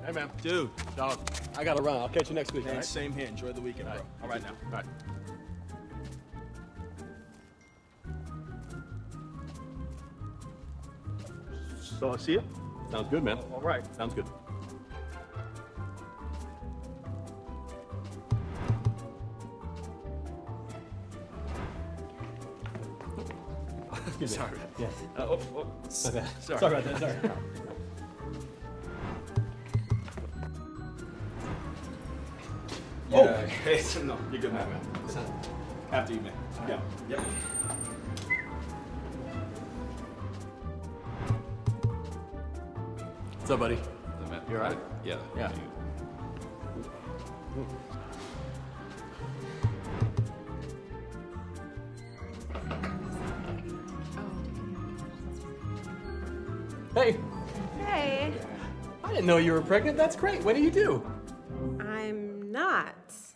Hey, man. Dude. Dog, I got to run. I'll catch you next week, Man, all right? same here. Enjoy the weekend, bro. All right now. All right. So, I'll see you. Sounds good, man. All right. Sounds good. Sorry. Yes. Sorry. Sorry about that. Sorry. Oh, hey, no, you're good, man. After you, man. Yeah. Yep. What's up, buddy? You all right? Yeah. Yeah. Hey, Hey, I didn't know you were pregnant. That's great. What do you do? I'm not.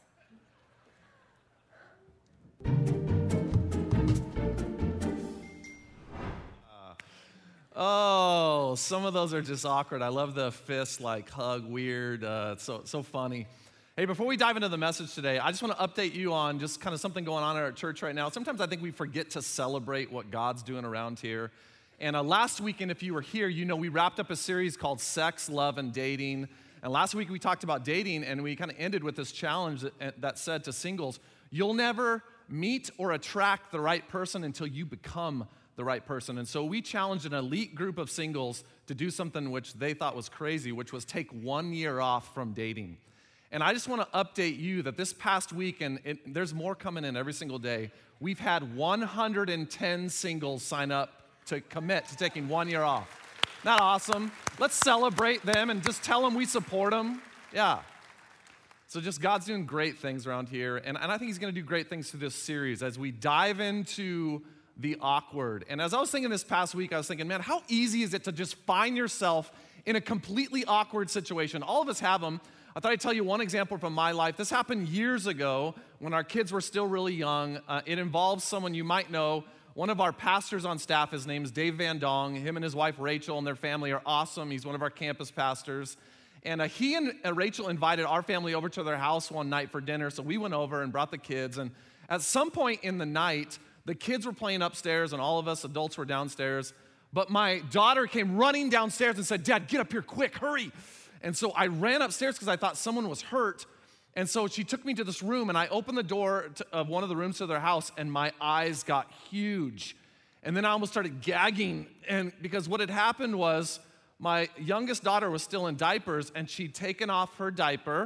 Oh, some of those are just awkward. I love the fist like hug weird. It's so funny. Hey, before we dive into the message today, I just want to update you on just kind of something going on at our church right now. Sometimes I think we forget to celebrate what God's doing around here. And last weekend, if you were here, you know we wrapped up a series called Sex, Love, and Dating. And last week we talked about dating, and we kind of ended with this challenge that said to singles, you'll never meet or attract the right person until you become the right person. And so we challenged an elite group of singles to do something which they thought was crazy, which was take 1 year off from dating. And I just want to update you that this past week, and there's more coming in every single day, we've had 110 singles sign up to commit to taking 1 year off. Not awesome? Let's celebrate them and just tell them we support them. Yeah. So just God's doing great things around here, and I think he's going to do great things through this series as we dive into the awkward. And as I was thinking this past week, I was thinking, man, how easy is it to just find yourself in a completely awkward situation? All of us have them. I thought I'd tell you one example from my life. This happened years ago when our kids were still really young. It involves someone you might know. One of our pastors on staff, his name is Dave Van Dong. Him and his wife Rachel and their family are awesome. He's one of our campus pastors. And he and Rachel invited our family over to their house one night for dinner. So we went over and brought the kids. And at some point in the night, the kids were playing upstairs and all of us adults were downstairs. But my daughter came running downstairs and said, Dad, get up here quick, hurry. And so I ran upstairs because I thought someone was hurt. And so she took me to this room, and I opened the door of one of the rooms to their house, and my eyes got huge. And then I almost started gagging, and because what had happened was my youngest daughter was still in diapers, and she'd taken off her diaper.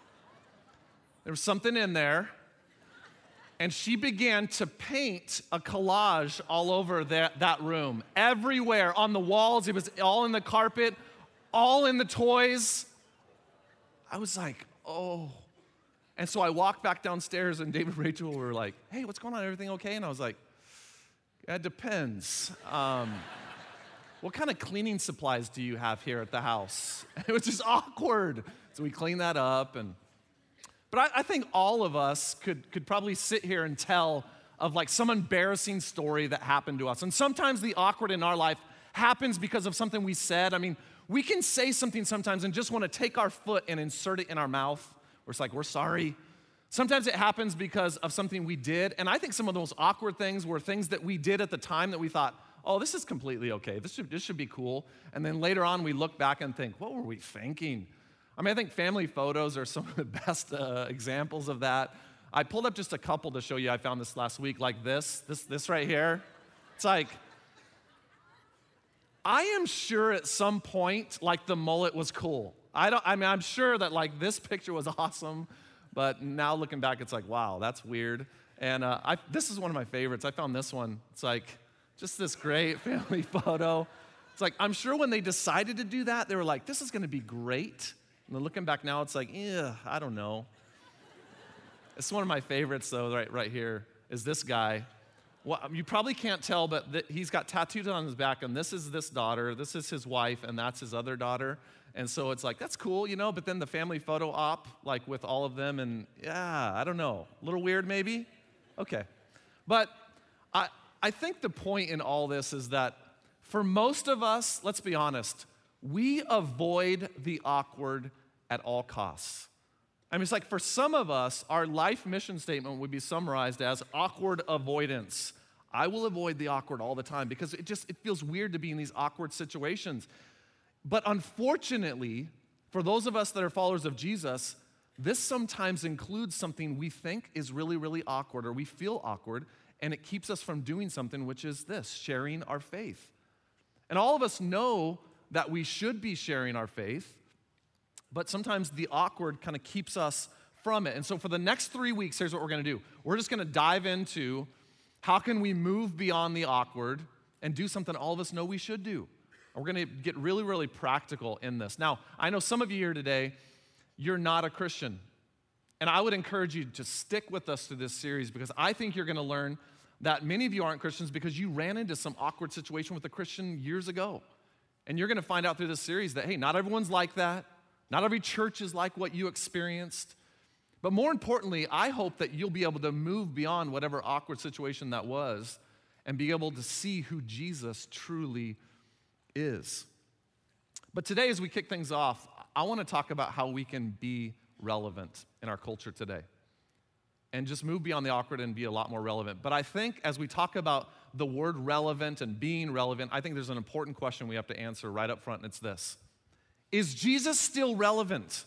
There was something in there. And she began to paint a collage all over that room. Everywhere, on the walls, it was all in the carpet, all in the toys. I was like, oh. And so I walked back downstairs, and David and Rachel were like, hey, what's going on? Everything okay? And I was like, yeah, it depends. What kind of cleaning supplies do you have here at the house? It was just awkward. So we cleaned that up. But I think all of us could probably sit here and tell of like some embarrassing story that happened to us. And sometimes the awkward in our life happens because of something we said. I mean, we can say something sometimes and just want to take our foot and insert it in our mouth. Where it's like, we're sorry. Sometimes it happens because of something we did. And I think some of the most awkward things were things that we did at the time that we thought, oh, this is completely okay. This should be cool. And then later on, we look back and think, what were we thinking? I mean, I think family photos are some of the best examples of that. I pulled up just a couple to show you. I found this last week, like this right here. It's like, I am sure at some point, like the mullet was cool. I'm sure that like this picture was awesome, but now looking back, it's like, wow, that's weird. And this is one of my favorites. I found this one. It's like just this great family photo. It's like, I'm sure when they decided to do that, they were like, this is gonna be great. And then looking back now, it's like, I don't know. It's one of my favorites though, right here, is this guy. Well, you probably can't tell, but he's got tattoos on his back, and this is this daughter, this is his wife, and that's his other daughter. And so it's like, that's cool, you know, but then the family photo op, like with all of them, and yeah, I don't know, a little weird maybe? Okay. But I think the point in all this is that for most of us, let's be honest, we avoid the awkward at all costs. I mean, it's like for some of us, our life mission statement would be summarized as awkward avoidance. I will avoid the awkward all the time because it feels weird to be in these awkward situations. But unfortunately, for those of us that are followers of Jesus, this sometimes includes something we think is really, really awkward, or we feel awkward, and it keeps us from doing something, which is this, sharing our faith. And all of us know that we should be sharing our faith, but sometimes the awkward kind of keeps us from it. And so for the next 3 weeks, here's what we're going to do. We're just going to dive into how can we move beyond the awkward and do something all of us know we should do. And we're going to get really, really practical in this. Now, I know some of you here today, you're not a Christian. And I would encourage you to stick with us through this series because I think you're going to learn that many of you aren't Christians because you ran into some awkward situation with a Christian years ago. And you're going to find out through this series that, hey, not everyone's like that. Not every church is like what you experienced. But more importantly, I hope that you'll be able to move beyond whatever awkward situation that was and be able to see who Jesus truly is. But today, as we kick things off, I want to talk about how we can be relevant in our culture today and just move beyond the awkward and be a lot more relevant. But I think as we talk about the word relevant and being relevant, I think there's an important question we have to answer right up front, and it's this. Is Jesus still relevant?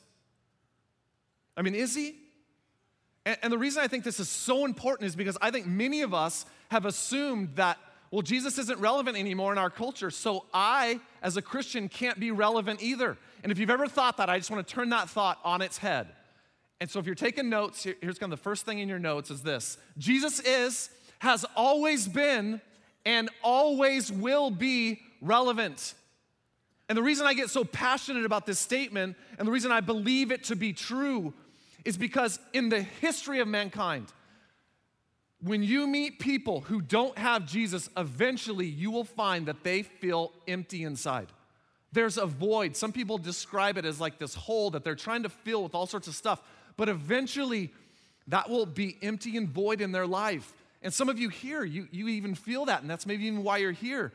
I mean, is he? And the reason I think this is so important is because I think many of us have assumed that, well, Jesus isn't relevant anymore in our culture, so I, as a Christian, can't be relevant either. And if you've ever thought that, I just want to turn that thought on its head. And so if you're taking notes, here's kind of the first thing in your notes is this. Jesus has always been, and always will be relevant. And the reason I get so passionate about this statement, and the reason I believe it to be true, is because in the history of mankind, when you meet people who don't have Jesus, eventually you will find that they feel empty inside. There's a void. Some people describe it as like this hole that they're trying to fill with all sorts of stuff. But eventually, that will be empty and void in their life. And some of you here, you even feel that, and that's maybe even why you're here.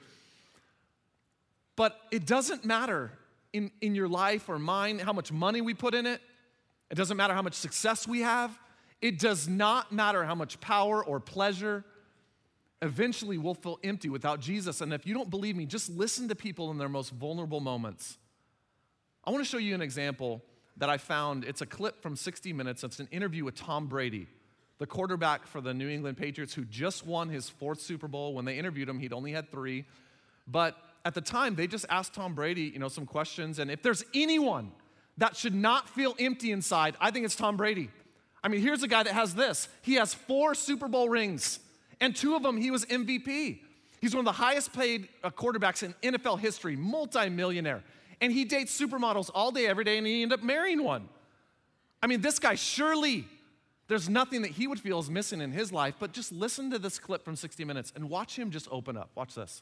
But it doesn't matter in your life or mine how much money we put in it. It doesn't matter how much success we have. It does not matter how much power or pleasure. Eventually, we'll feel empty without Jesus. And if you don't believe me, just listen to people in their most vulnerable moments. I want to show you an example that I found. It's a clip from 60 Minutes. It's an interview with Tom Brady, the quarterback for the New England Patriots who just won his 4th Super Bowl. When they interviewed him, he'd only had 3. But at the time, they just asked Tom Brady, some questions. And if there's anyone that should not feel empty inside, I think it's Tom Brady. I mean, here's a guy that has this. He has 4 Super Bowl rings, and 2 of them he was MVP. He's one of the highest paid quarterbacks in NFL history, multi-millionaire. And he dates supermodels all day, every day, and he ended up marrying one. I mean, this guy, surely there's nothing that he would feel is missing in his life, but just listen to this clip from 60 Minutes and watch him just open up. Watch this.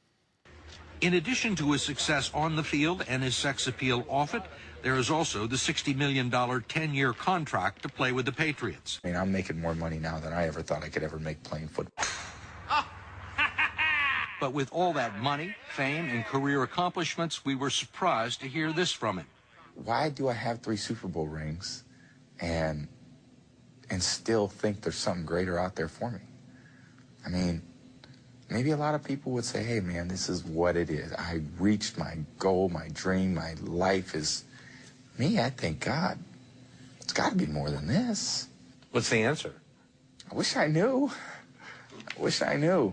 In addition to his success on the field and his sex appeal off it, there is also the $60 million 10-year contract to play with the Patriots. I mean, I'm making more money now than I ever thought I could ever make playing football. But with all that money, fame, and career accomplishments, we were surprised to hear this from him. Why do I have 3 Super Bowl rings and still think there's something greater out there for me? I mean, maybe a lot of people would say, hey, man, this is what it is. I reached my goal, my dream, my life is... Me, I think, God, it's got to be more than this. What's the answer? I wish I knew. I wish I knew.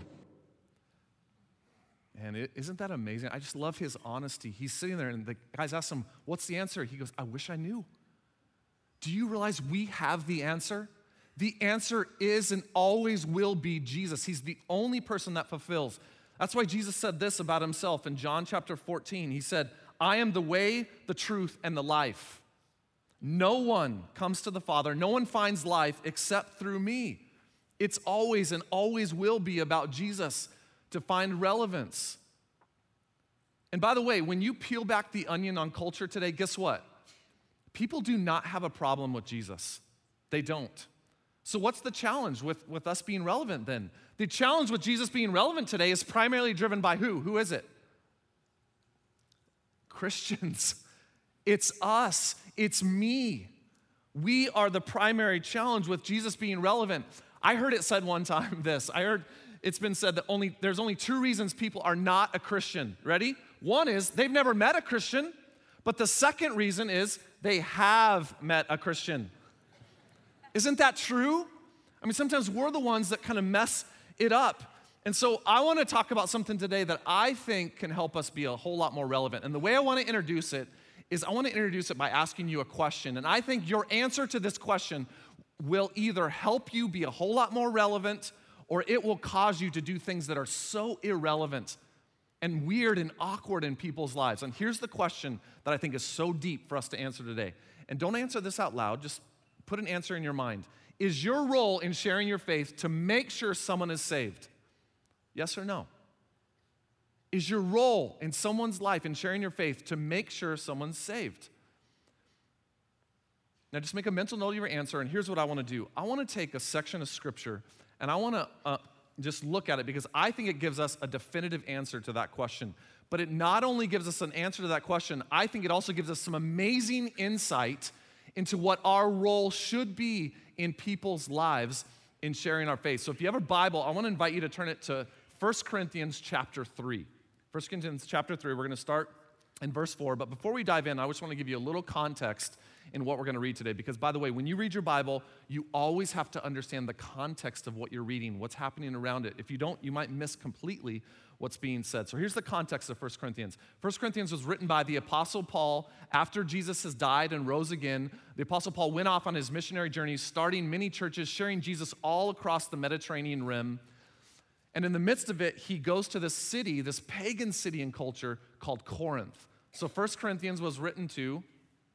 And isn't that amazing? I just love his honesty. He's sitting there, and the guys ask him, what's the answer? He goes, I wish I knew. Do you realize we have the answer? The answer is and always will be Jesus. He's the only person that fulfills. That's why Jesus said this about himself in John chapter 14. He said, I am the way, the truth, and the life. No one comes to the Father, no one finds life except through me. It's always and always will be about Jesus to find relevance. And by the way, when you peel back the onion on culture today, guess what? People do not have a problem with Jesus. They don't. So what's the challenge with us being relevant then? The challenge with Jesus being relevant today is primarily driven by who? Who is it? Christians. It's us. It's me. We are the primary challenge with Jesus being relevant. I heard it said one time this. I heard it's been said that there's only 2 reasons people are not a Christian. Ready? One is they've never met a Christian, but the second reason is they have met a Christian. Isn't that true? I mean, sometimes we're the ones that kind of mess it up. And so I want to talk about something today that I think can help us be a whole lot more relevant. And the way I want to introduce it is I want to introduce it by asking you a question. And I think your answer to this question will either help you be a whole lot more relevant, or it will cause you to do things that are so irrelevant and weird and awkward in people's lives. And here's the question that I think is so deep for us to answer today. And don't answer this out loud, just put an answer in your mind. Is your role in sharing your faith to make sure someone is saved? Yes or no? Is your role in someone's life in sharing your faith to make sure someone's saved? Now just make a mental note of your answer, and here's what I want to do. I want to take a section of Scripture, and I want to just look at it because I think it gives us a definitive answer to that question. But it not only gives us an answer to that question, I think it also gives us some amazing insight into what our role should be in people's lives in sharing our faith. So if you have a Bible, I want to invite you to turn it to 1 Corinthians chapter 3. 1 Corinthians chapter 3, we're going to start in verse 4. But before we dive in, I just want to give you a little context in what we're going to read today. Because by the way, when you read your Bible, you always have to understand the context of what you're reading, what's happening around it. If you don't, you might miss completely what's being said. So here's the context of 1 Corinthians. 1 Corinthians was written by the Apostle Paul after Jesus has died and rose again. The Apostle Paul went off on his missionary journey, starting many churches, sharing Jesus all across the Mediterranean rim. And in the midst of it, he goes to this city, this pagan city and culture called Corinth. So 1 Corinthians was written to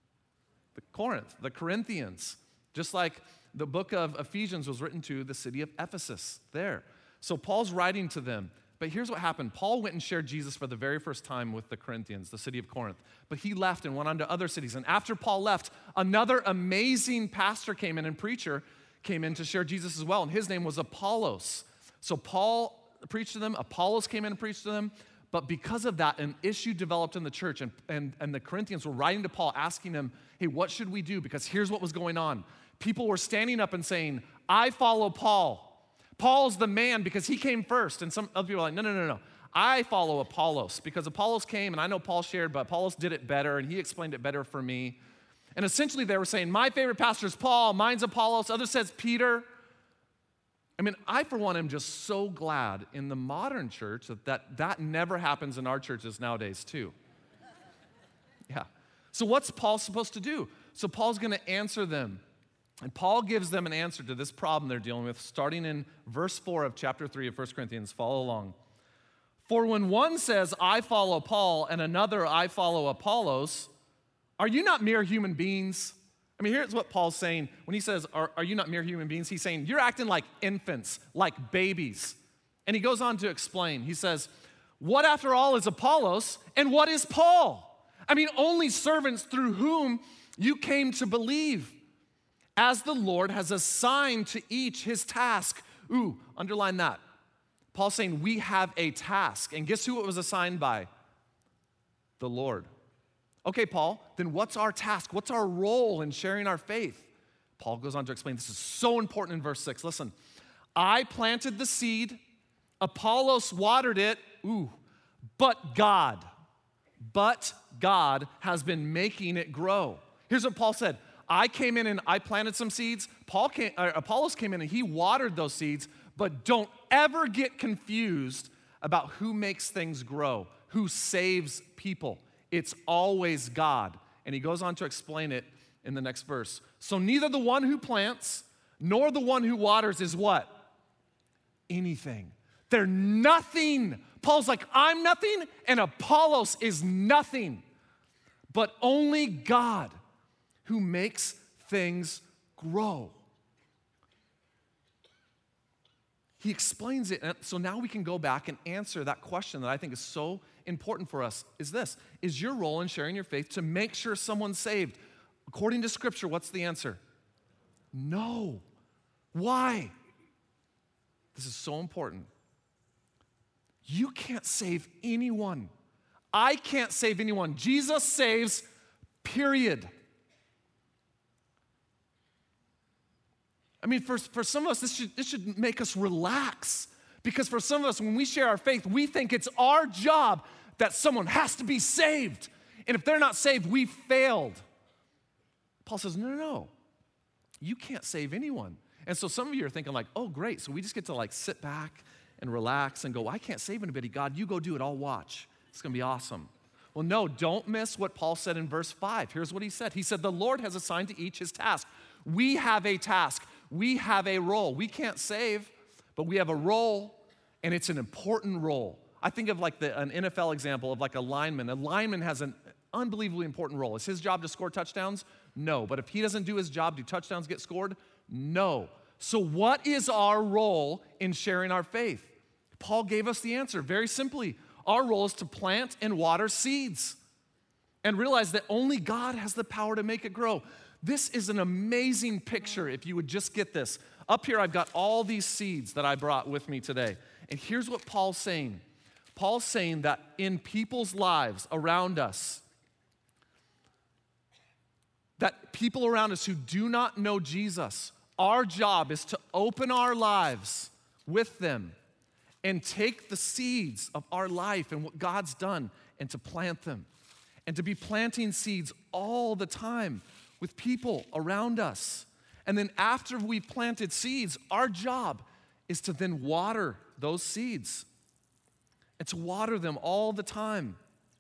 the Corinthians, just like the book of Ephesians was written to the city of Ephesus there. So Paul's writing to them. But here's what happened. Paul went and shared Jesus for the very first time with the Corinthians, the city of Corinth. But he left and went on to other cities. And after Paul left, another amazing pastor came in and preacher came in to share Jesus as well. And his name was Apollos. So Paul preached to them, Apollos came in and preached to them, but because of that, an issue developed in the church, and the Corinthians were writing to Paul asking him, hey, what should we do? Because here's what was going on. People were standing up and saying, I follow Paul. Paul's the man because he came first. And some other people are like, no. I follow Apollos because Apollos came, and I know Paul shared, but Apollos did it better, and he explained it better for me. And essentially they were saying, my favorite pastor is Paul, mine's Apollos, others says Peter. I mean, I, for one, am just so glad in the modern church that never happens in our churches nowadays, too. Yeah. So what's Paul supposed to do? So Paul's going to answer them. And Paul gives them an answer to this problem they're dealing with, starting in verse 4 of chapter 3 of 1 Corinthians. Follow along. For when one says, I follow Paul, and another, I follow Apollos, are you not mere human beings? I mean, here's what Paul's saying. When he says, are you not mere human beings? He's saying, you're acting like infants, like babies. And he goes on to explain. He says, what after all is Apollos, and what is Paul? I mean, only servants through whom you came to believe, as the Lord has assigned to each his task. Ooh, underline that. Paul's saying we have a task. And guess who it was assigned by? The Lord. Okay, Paul, then what's our task? What's our role in sharing our faith? Paul goes on to explain. This is so important in verse 6. Listen, I planted the seed, Apollos watered it, but God has been making it grow. Here's what Paul said. I came in and I planted some seeds. Apollos came in and he watered those seeds, but don't ever get confused about who makes things grow, who saves people. It's always God. And he goes on to explain it in the next verse. So neither the one who plants nor the one who waters is what? Anything. They're nothing. Paul's like, I'm nothing, and Apollos is nothing. But only God who makes things grow. He explains it. So now we can go back and answer that question that I think is so important for us. Is this: is your role in sharing your faith to make sure someone's saved? According to Scripture, what's the answer? No. Why? This is so important. You can't save anyone. I can't save anyone. Jesus saves, period. I mean, for some of us, this should make us relax. Because for some of us, when we share our faith, we think it's our job that someone has to be saved. And if they're not saved, we failed. Paul says, no. You can't save anyone. And so some of you are thinking like, oh, great. So we just get to like sit back and relax and go, I can't save anybody. God, you go do it. I'll watch. It's going to be awesome. Well, no, don't miss what Paul said in verse 5. Here's what he said. He said, the Lord has assigned to each his task. We have a task. We have a role. We can't save, but we have a role, and it's an important role. I think of like an NFL example of like a lineman. A lineman has an unbelievably important role. Is his job to score touchdowns? No. But if he doesn't do his job, do touchdowns get scored? No. So what is our role in sharing our faith? Paul gave us the answer very simply. Our role is to plant and water seeds and realize that only God has the power to make it grow. This is an amazing picture if you would just get this. Up here, I've got all these seeds that I brought with me today. And here's what Paul's saying. Paul's saying that in people's lives around us, that people around us who do not know Jesus, our job is to open our lives with them and take the seeds of our life and what God's done and to plant them. And to be planting seeds all the time with people around us. And then after we've planted seeds, our job is to then water those seeds and to water them all the time.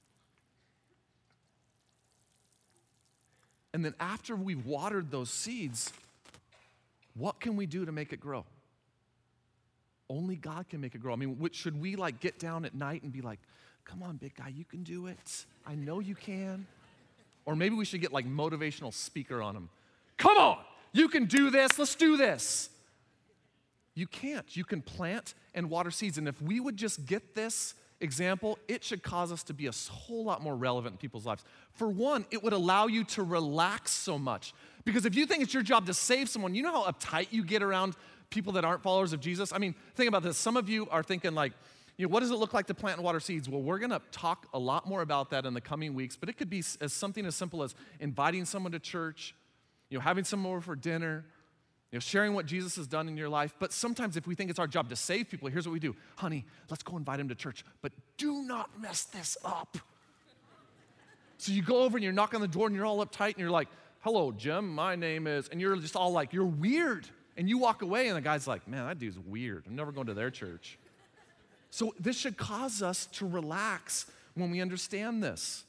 And then after we've watered those seeds, what can we do to make it grow? Only God can make it grow. I mean, should we like get down at night and be like, come on, big guy, you can do it. I know you can. Or maybe we should get like motivational speaker on them. Come on, you can do this. Let's do this. You can't. You can plant and water seeds. And if we would just get this example, it should cause us to be a whole lot more relevant in people's lives. For one, it would allow you to relax so much. Because if you think it's your job to save someone, you know how uptight you get around people that aren't followers of Jesus? I mean, think about this. Some of you are thinking like, what does it look like to plant and water seeds? Well, we're going to talk a lot more about that in the coming weeks, but it could be as something as simple as inviting someone to church, having someone over for dinner, sharing what Jesus has done in your life. But sometimes if we think it's our job to save people, here's what we do. Honey, let's go invite him to church, but do not mess this up. So you go over and you knock on the door and you're all uptight and you're like, hello, Jim, my name is, and you're just all like, you're weird. And you walk away and the guy's like, man, that dude's weird. I'm never going to their church. So this should cause us to relax when we understand this.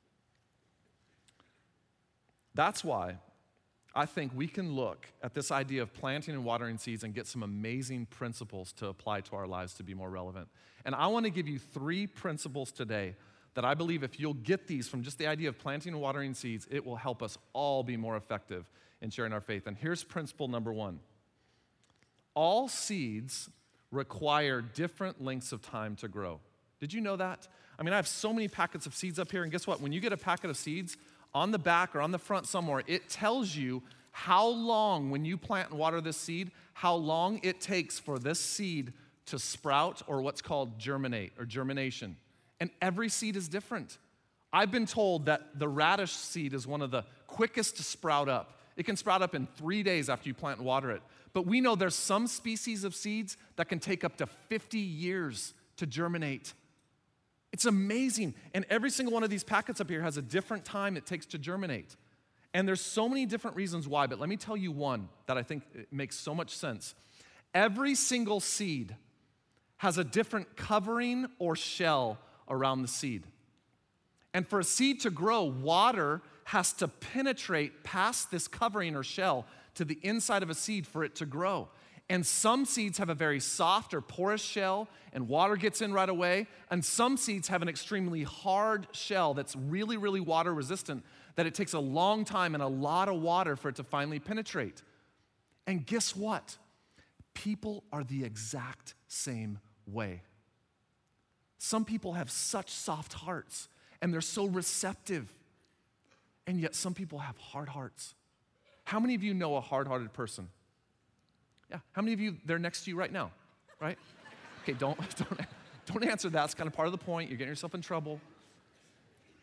That's why I think we can look at this idea of planting and watering seeds and get some amazing principles to apply to our lives to be more relevant. And I want to give you 3 principles today that I believe if you'll get these from just the idea of planting and watering seeds, it will help us all be more effective in sharing our faith. And here's principle number 1. All seeds require different lengths of time to grow. Did you know that? I mean, I have so many packets of seeds up here, and guess what? When you get a packet of seeds, on the back or on the front somewhere, it tells you how long, when you plant and water this seed, how long it takes for this seed to sprout or what's called germinate or germination. And every seed is different. I've been told that the radish seed is one of the quickest to sprout up. It can sprout up in 3 days after you plant and water it. But we know there's some species of seeds that can take up to 50 years to germinate. It's amazing. And every single one of these packets up here has a different time it takes to germinate. And there's so many different reasons why, but let me tell you one that I think makes so much sense. Every single seed has a different covering or shell around the seed. And for a seed to grow, water has to penetrate past this covering or shell to the inside of a seed for it to grow. And some seeds have a very soft or porous shell, and water gets in right away. And some seeds have an extremely hard shell that's really, really water resistant, that it takes a long time and a lot of water for it to finally penetrate. And guess what? People are the exact same way. Some people have such soft hearts, and they're so receptive. And yet some people have hard hearts. How many of you know a hard-hearted person? Yeah, how many of you, they're next to you right now, right? Okay, don't answer that. It's kind of part of the point. You're getting yourself in trouble.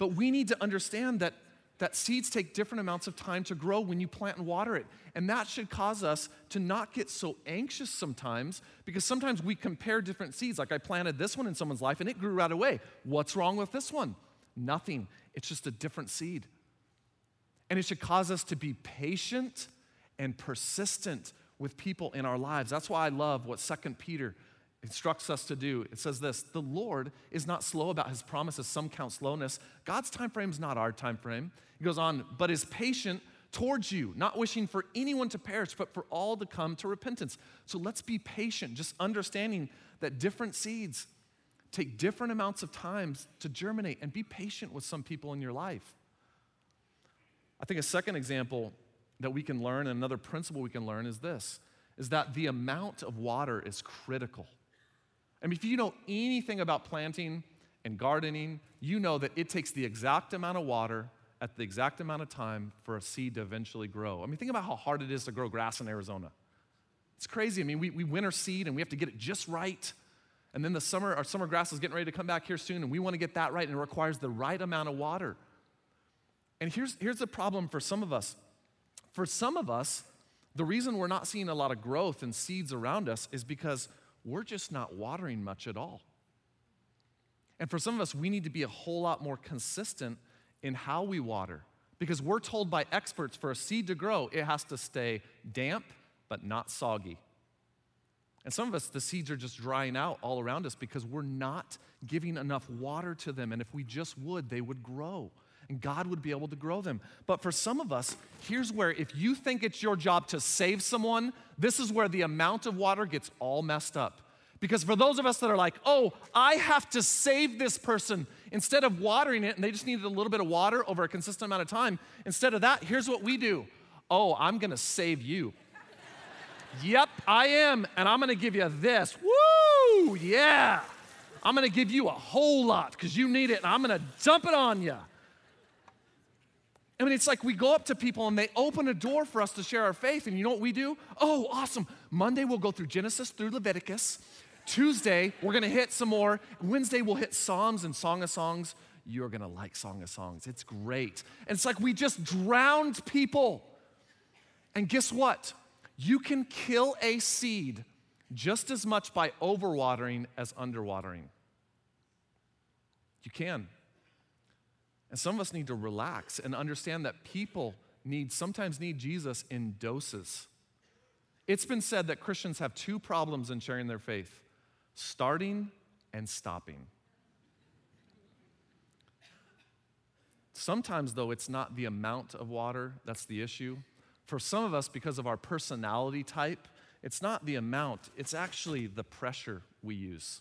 But we need to understand that seeds take different amounts of time to grow when you plant and water it. And that should cause us to not get so anxious sometimes, because sometimes we compare different seeds. Like I planted this one in someone's life and it grew right away. What's wrong with this one? Nothing. It's just a different seed. And it should cause us to be patient and persistent with people in our lives. That's why I love what 2 Peter instructs us to do. It says this: the Lord is not slow about his promises, some count slowness. God's time frame is not our time frame. He goes on, but is patient towards you, not wishing for anyone to perish, but for all to come to repentance. So let's be patient, just understanding that different seeds take different amounts of time to germinate, and be patient with some people in your life. I think a second example that we can learn, and another principle we can learn is this, is that the amount of water is critical. I mean, if you know anything about planting and gardening, you know that it takes the exact amount of water at the exact amount of time for a seed to eventually grow. I mean, think about how hard it is to grow grass in Arizona. It's crazy. I mean, we winter seed and we have to get it just right. And then our summer grass is getting ready to come back here soon, and we want to get that right, and it requires the right amount of water. And here's the problem for some of us. For some of us, the reason we're not seeing a lot of growth in seeds around us is because we're just not watering much at all. And for some of us, we need to be a whole lot more consistent in how we water, because we're told by experts for a seed to grow, it has to stay damp but not soggy. And some of us, the seeds are just drying out all around us because we're not giving enough water to them. And if we just would, they would grow. And God would be able to grow them. But for some of us, here's where if you think it's your job to save someone, this is where the amount of water gets all messed up. Because for those of us that are like, oh, I have to save this person, instead of watering it and they just needed a little bit of water over a consistent amount of time, instead of that, here's what we do. Oh, I'm gonna save you. Yep, I am, and I'm gonna give you this. Woo, yeah. I'm gonna give you a whole lot because you need it, and I'm gonna dump it on you. I mean, it's like we go up to people and they open a door for us to share our faith, and you know what we do? Oh, awesome. Monday we'll go through Genesis through Leviticus. Tuesday, we're gonna hit some more. Wednesday, we'll hit Psalms and Song of Songs. You're gonna like Song of Songs. It's great. And it's like we just drowned people. And guess what? You can kill a seed just as much by overwatering as underwatering. You can. And some of us need to relax and understand that people sometimes need Jesus in doses. It's been said that Christians have two problems in sharing their faith: starting and stopping. Sometimes, though, it's not the amount of water that's the issue. For some of us, because of our personality type, it's not the amount, it's actually the pressure we use.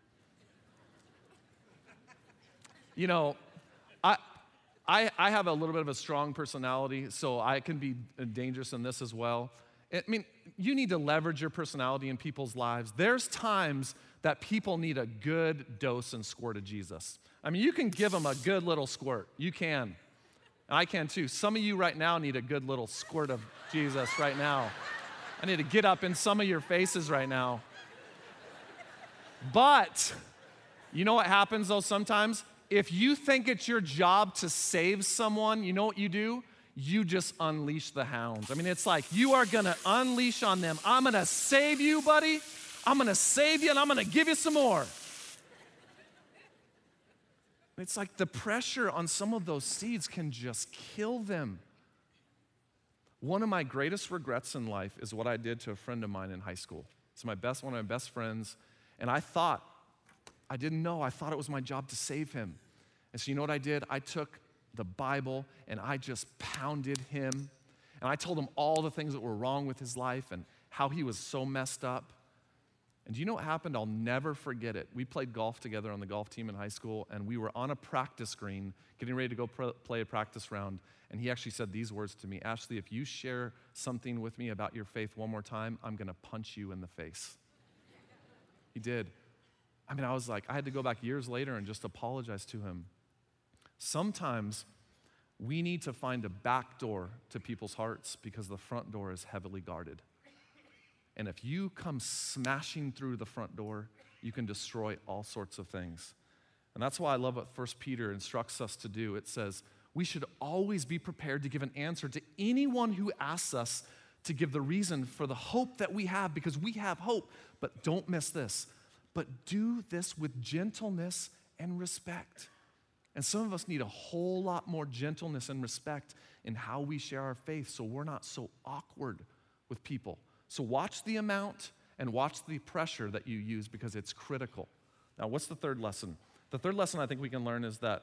You know, I have a little bit of a strong personality, so I can be dangerous in this as well. I mean, you need to leverage your personality in people's lives. There's times that people need a good dose and squirt of Jesus. I mean, you can give them a good little squirt. You can. I can too. Some of you right now need a good little squirt of Jesus right now. I need to get up in some of your faces right now. But you know what happens though sometimes? If you think it's your job to save someone, you know what you do? You just unleash the hounds. I mean, it's like you are gonna unleash on them. I'm gonna save you, buddy. I'm gonna save you and I'm gonna give you some more. It's like the pressure on some of those seeds can just kill them. One of my greatest regrets in life is what I did to a friend of mine in high school. It's one of my best friends, and I thought it was my job to save him. And so you know what I did? I took the Bible and I just pounded him, and I told him all the things that were wrong with his life and how he was so messed up. And do you know what happened? I'll never forget it. We played golf together on the golf team in high school, and we were on a practice green getting ready to go play a practice round. And he actually said these words to me: Ashley, if you share something with me about your faith one more time, I'm gonna punch you in the face. He did. I mean, I was like, I had to go back years later and just apologize to him. Sometimes we need to find a back door to people's hearts because the front door is heavily guarded. And if you come smashing through the front door, you can destroy all sorts of things. And that's why I love what 1 Peter instructs us to do. It says, we should always be prepared to give an answer to anyone who asks us to give the reason for the hope that we have, because we have hope. But don't miss this. But do this with gentleness and respect. And some of us need a whole lot more gentleness and respect in how we share our faith so we're not so awkward with people. So watch the amount and watch the pressure that you use, because it's critical. Now, what's the third lesson? The third lesson I think we can learn is that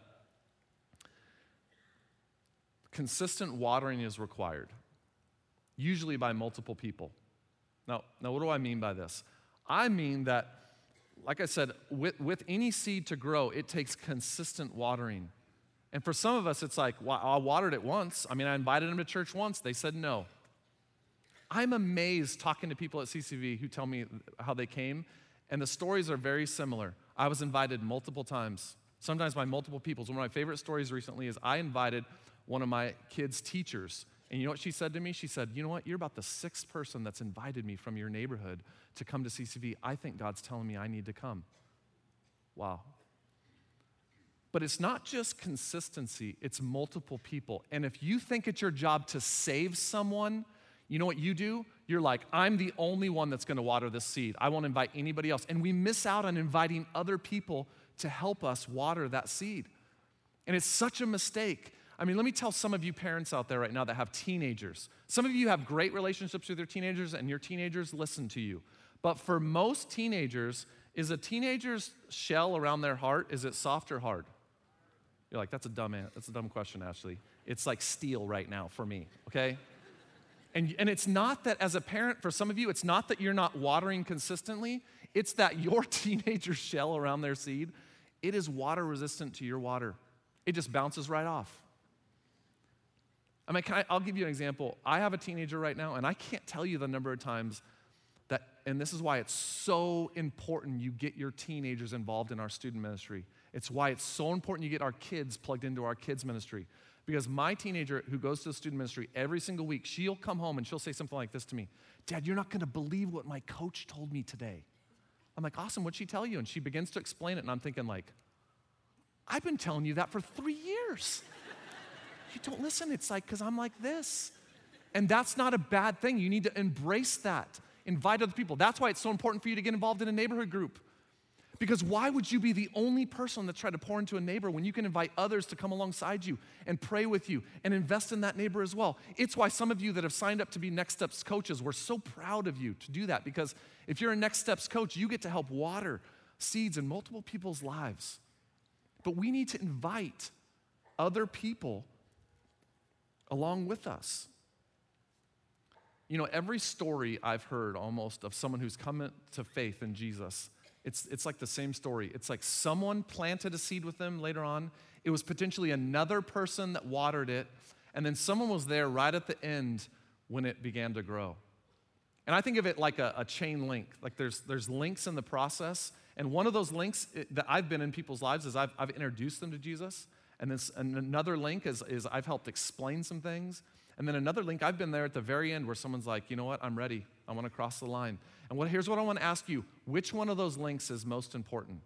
consistent watering is required, usually by multiple people. Now, what do I mean by this? I mean that, like I said, with any seed to grow, it takes consistent watering. And for some of us, it's like, well, I watered it once. I mean, I invited them to church once. They said no. I'm amazed talking to people at CCV who tell me how they came, and the stories are very similar. I was invited multiple times, sometimes by multiple people. So one of my favorite stories recently is I invited one of my kids' teachers. And you know what she said to me? She said, you know what? You're about the sixth person that's invited me from your neighborhood to come to CCV. I think God's telling me I need to come. Wow. But it's not just consistency, it's multiple people. And if you think it's your job to save someone, you know what you do? You're like, I'm the only one that's going to water this seed. I won't invite anybody else. And we miss out on inviting other people to help us water that seed. And it's such a mistake. I mean, let me tell some of you parents out there right now that have teenagers. Some of you have great relationships with your teenagers, and your teenagers listen to you. But for most teenagers, is a teenager's shell around their heart, is it soft or hard? You're like, that's a dumb question, Ashley. It's like steel right now for me, okay? And it's not that as a parent, for some of you, it's not that you're not watering consistently. It's that your teenager's shell around their seed, it is water resistant to your water. It just bounces right off. I mean, I'll give you an example. I have a teenager right now, and I can't tell you the number of times that, and this is why it's so important you get your teenagers involved in our student ministry. It's why it's so important you get our kids plugged into our kids ministry. Because my teenager who goes to the student ministry every single week, she'll come home and she'll say something like this to me. Dad, you're not going to believe what my coach told me today. I'm like, awesome, what'd she tell you? And she begins to explain it, and I'm thinking like, I've been telling you that for 3 years. You don't listen. It's like, because I'm like this. And that's not a bad thing. You need to embrace that. Invite other people. That's why it's so important for you to get involved in a neighborhood group. Because why would you be the only person that's trying to pour into a neighbor when you can invite others to come alongside you and pray with you and invest in that neighbor as well? It's why some of you that have signed up to be Next Steps coaches, we're so proud of you to do that, because if you're a Next Steps coach, you get to help water seeds in multiple people's lives. But we need to invite other people along with us. You know, every story I've heard almost of someone who's come to faith in Jesus, it's like the same story. It's like someone planted a seed with them later on. It was potentially another person that watered it, and then someone was there right at the end when it began to grow. And I think of it like a chain link. Like there's links in the process, and one of those links that I've been in people's lives is I've introduced them to Jesus, and another link is I've helped explain some things. And then another link, I've been there at the very end where someone's like, you know what, I'm ready. I want to cross the line. And here's what I want to ask you. Which one of those links is most important?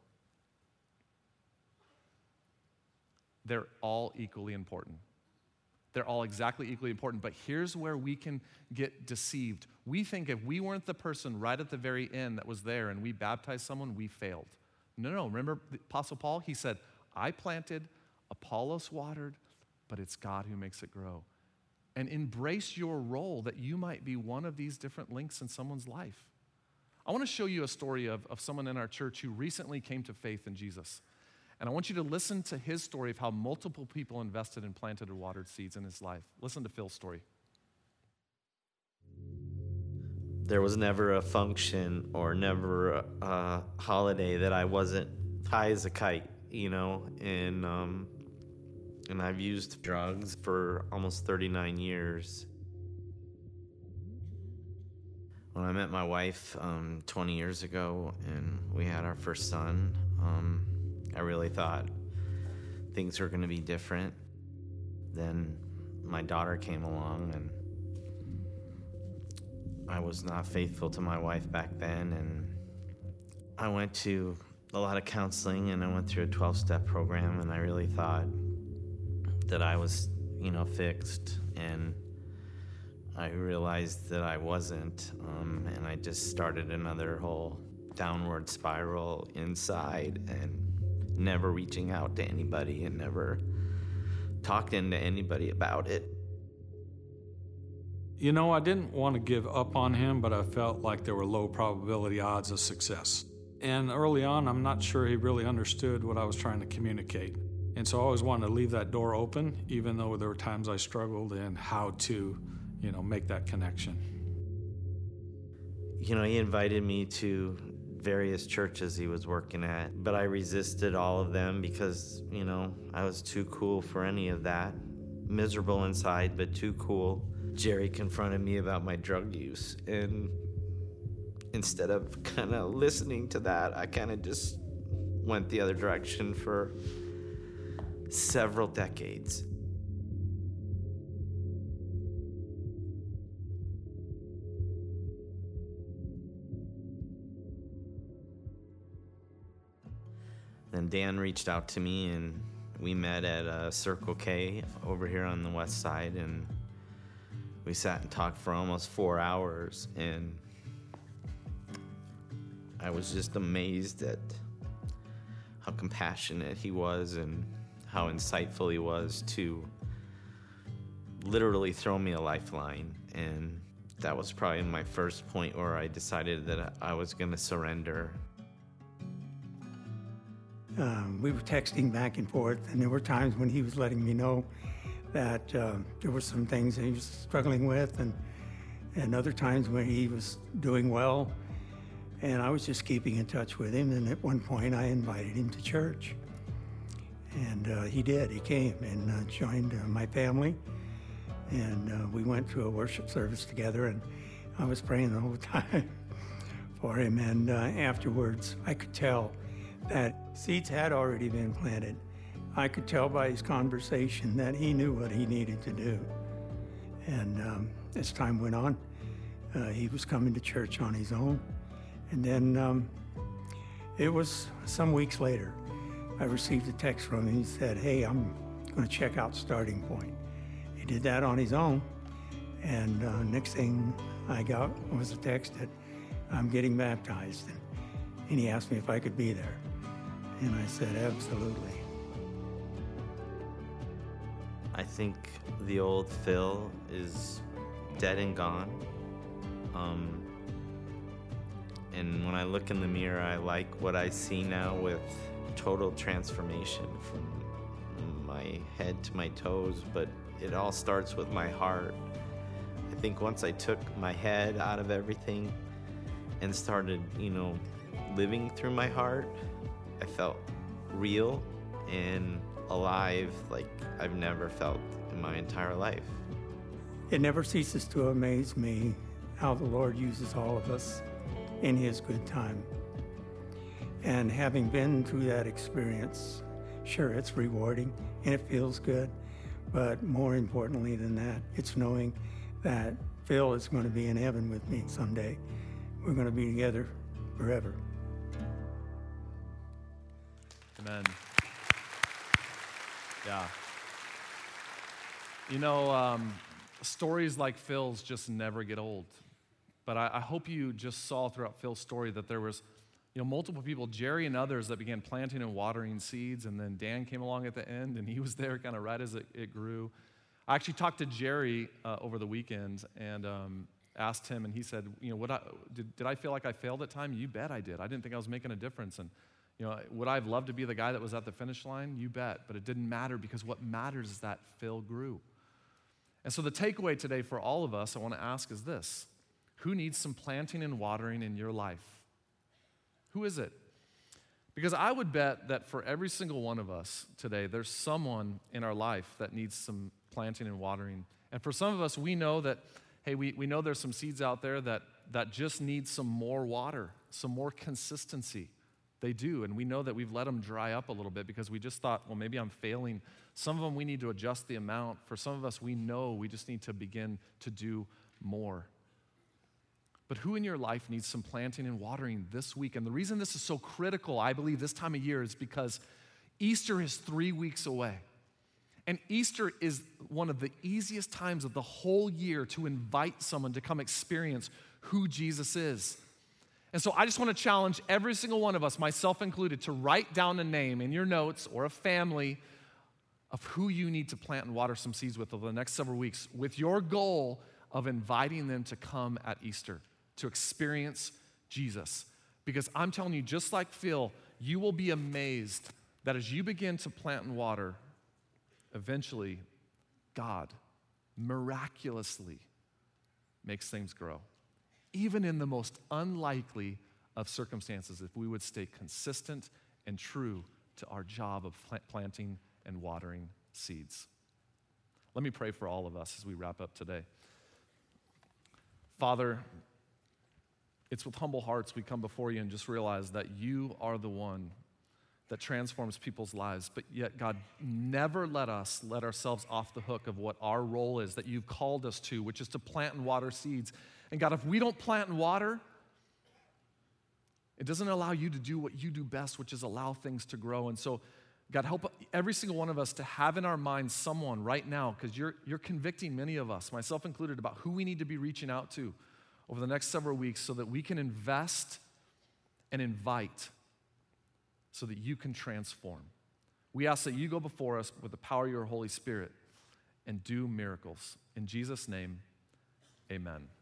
They're all equally important. They're all exactly equally important. But here's where we can get deceived. We think if we weren't the person right at the very end that was there and we baptized someone, we failed. No. Remember the Apostle Paul? He said, I planted, Apollos watered, but it's God who makes it grow. And embrace your role that you might be one of these different links in someone's life. I want to show you a story of someone in our church who recently came to faith in Jesus. And I want you to listen to his story of how multiple people invested and planted and watered seeds in his life. Listen to Phil's story. There was never a function or never a holiday that I wasn't high as a kite, you know, and I've used drugs for almost 39 years. When I met my wife 20 years ago and we had our first son, I really thought things were going to be different. Then my daughter came along, and I was not faithful to my wife back then, and I went to a lot of counseling, and I went through a 12-step program, and I really thought that I was, fixed, and I realized that I wasn't, and I just started another whole downward spiral inside, and never reaching out to anybody and never talking to anybody about it. I didn't want to give up on him, but I felt like there were low probability odds of success. And early on, I'm not sure he really understood what I was trying to communicate. And so I always wanted to leave that door open, even though there were times I struggled in how to, make that connection. He invited me to various churches he was working at, but I resisted all of them because, I was too cool for any of that. Miserable inside, but too cool. Jerry confronted me about my drug use, and instead of kind of listening to that, I kind of just went the other direction for several decades. Then Dan reached out to me, and we met at Circle K over here on the west side, and we sat and talked for almost 4 hours, and I was just amazed at how compassionate he was and how insightful he was to literally throw me a lifeline. And that was probably my first point where I decided that I was going to surrender. We were texting back and forth, and there were times when he was letting me know that there were some things that he was struggling with, and other times when he was doing well. And I was just keeping in touch with him, and at one point I invited him to church. And he did. He came and joined my family, and we went to a worship service together, and I was praying the whole time for him. And afterwards, I could tell that seeds had already been planted. I could tell by his conversation that he knew what he needed to do. And as time went on, he was coming to church on his own. And then it was some weeks later, I received a text from him. He said, "Hey, I'm going to check out Starting Point." He did that on his own. And next thing I got was a text that I'm getting baptized. And he asked me if I could be there. And I said, absolutely. I think the old Phil is dead and gone. And when I look in the mirror, I like what I see now with total transformation from my head to my toes, but it all starts with my heart. I think once I took my head out of everything and started, living through my heart, I felt real and alive like I've never felt in my entire life. It never ceases to amaze me how the Lord uses all of us in His good time. And having been through that experience, sure, it's rewarding and it feels good, but more importantly than that, it's knowing that Phil is going to be in heaven with me someday. We're going to be together forever. Amen. Yeah. Stories like Phil's just never get old. But I hope you just saw throughout Phil's story that there was, multiple people, Jerry and others, that began planting and watering seeds, and then Dan came along at the end, and he was there kind of right as it grew. I actually talked to Jerry over the weekend and asked him, and he said, did I feel like I failed at time? You bet I did. I didn't think I was making a difference. And would I have loved to be the guy that was at the finish line? You bet. But it didn't matter, because what matters is that Phil grew. And so the takeaway today for all of us, I want to ask is this: who needs some planting and watering in your life? Who is it? Because I would bet that for every single one of us today, there's someone in our life that needs some planting and watering. And for some of us, we know that, hey, we know there's some seeds out there that just need some more water, some more consistency. They do, and we know that we've let them dry up a little bit because we just thought, well, maybe I'm failing. Some of them we need to adjust the amount. For some of us, we know we just need to begin to do more. But who in your life needs some planting and watering this week? And the reason this is so critical, I believe, this time of year is because Easter is 3 weeks away. And Easter is one of the easiest times of the whole year to invite someone to come experience who Jesus is. And so I just want to challenge every single one of us, myself included, to write down a name in your notes or a family of who you need to plant and water some seeds with over the next several weeks, with your goal of inviting them to come at Easter, to experience Jesus. Because I'm telling you, just like Phil, you will be amazed that as you begin to plant and water, eventually, God miraculously makes things grow. Even in the most unlikely of circumstances, if we would stay consistent and true to our job of planting and watering seeds. Let me pray for all of us as we wrap up today. Father, it's with humble hearts we come before you and just realize that you are the one that transforms people's lives. But yet, God, never let ourselves off the hook of what our role is that you've called us to, which is to plant and water seeds. And God, if we don't plant and water, it doesn't allow you to do what you do best, which is allow things to grow. And so, God, help every single one of us to have in our minds someone right now, because you're convicting many of us, myself included, about who we need to be reaching out to over the next several weeks so that we can invest and invite so that you can transform. We ask that you go before us with the power of your Holy Spirit and do miracles. In Jesus' name, amen.